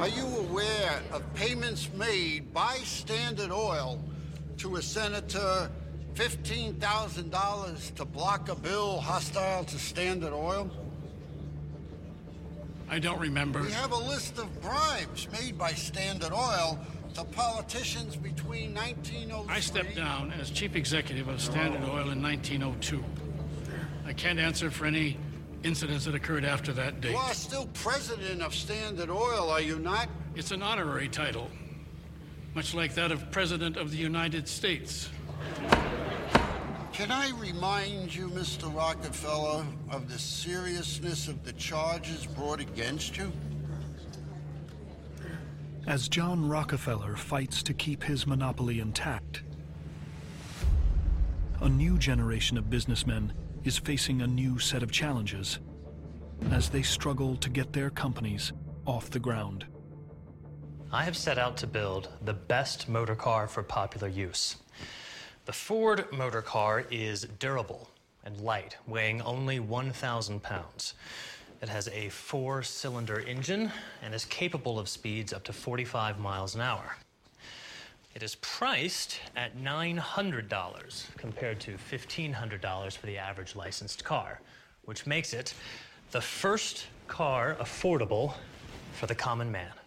Are you aware of payments made by Standard Oil to a senator, $15,000 to block a bill hostile to Standard Oil? I don't remember. We have a list of bribes made by Standard Oil to politicians between 1903... I stepped down as chief executive of Standard Oil in 1902. I can't answer for any incidents that occurred after that date. You are still president of Standard Oil, are you not? It's an honorary title, much like that of President of the United States. Can I remind you, Mr. Rockefeller, of the seriousness of the charges brought against you? As John Rockefeller fights to keep his monopoly intact, a new generation of businessmen is facing a new set of challenges as they struggle to get their companies off the ground. I have set out to build the best motor car for popular use. The Ford motor car is durable and light, weighing only 1,000 pounds. It has a 4-cylinder engine and is capable of speeds up to 45 miles an hour. It is priced at $900 compared to $1,500 for the average licensed car, which makes it the first car affordable for the common man.